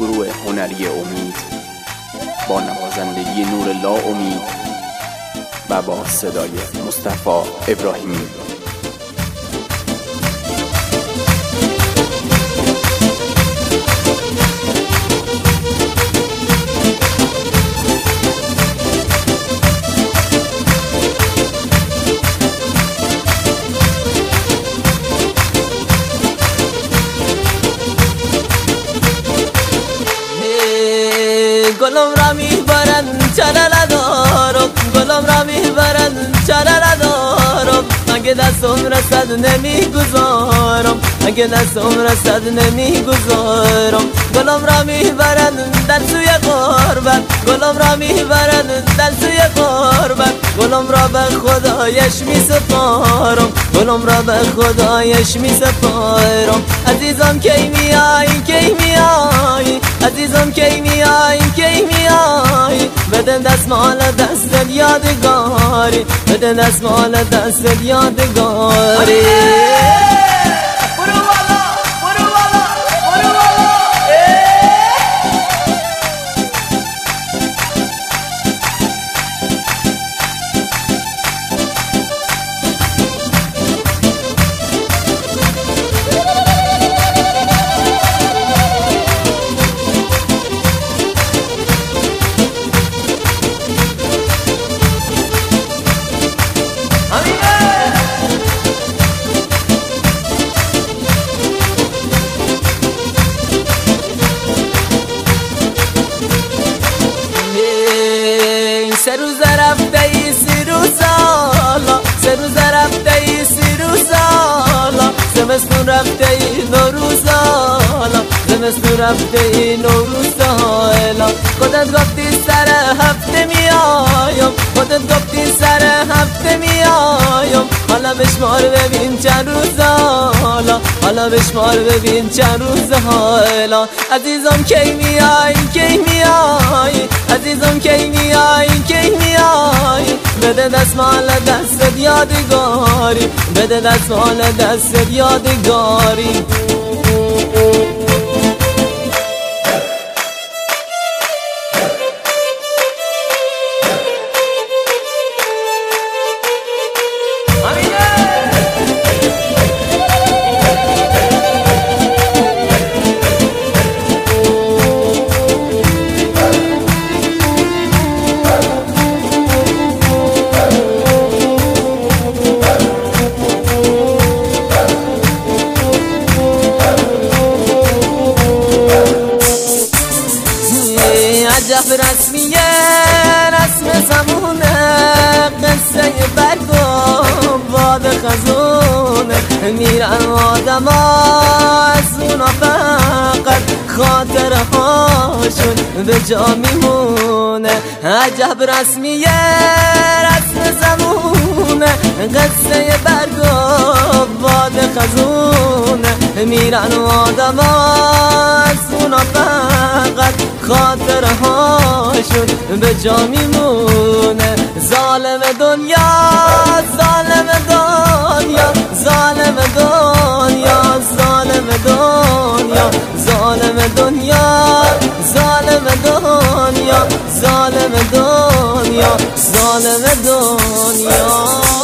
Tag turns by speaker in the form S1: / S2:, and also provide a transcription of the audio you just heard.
S1: گروه هنری امید با نوازندگی نورالله امید و با صدای مصطفی ابراهیمی.
S2: گلم را میبرن چاره ندارم، گلم را میبرن چاره ندارم. اگه دستم رسد نمیگذارم، اگه دستم رسد نمیگذارم. گلم را میبرن در سوی غربت، گلم را میبرن در سوی غربت. گلم را به خدایش میسپارم، گلم را به خدایش میسپارم. عزیزم کی میای، کی میای، عزیزم کی میای، کی میای. بده دستمال دست یادگاری، بده دستمال دست یادگاری. سه روز رفته ای 30 روز سالا، سه روز رفته ای 30 روز سالا. زمستون رفته ای نوروز سالا، زمستون رفته ای نوروز سالا. خودت گفتی سر هفته میایم، خودت گفتی سر هفته میایم. حالا بشمار ببین چند روز حالا، حالا بشمار ببین چند روز حالا. عزیزم کی میای، کی میای، عزیزم کی میای، کی میای. بده دستمال دست یادگاری، بده دستمال دست یادگاری. عجب رسمیه رسم زمونه، قصه برگ و باد خزونه. میرن آدم ها از اونا فقط خاطره هاشون به جا میمونه. عجب رسمیه رسم زمونه، قصه برگ و باد خزونه. میرن آدم ها از اونا فقط خاطره هاشون به جا میمونه. ظالم دنیا، ظالم دنیا، ظالم دنیا، ظالم دنیا، ظالم دنیا، ظالم دنیا، ظالم دنیا، ظالم دنیا.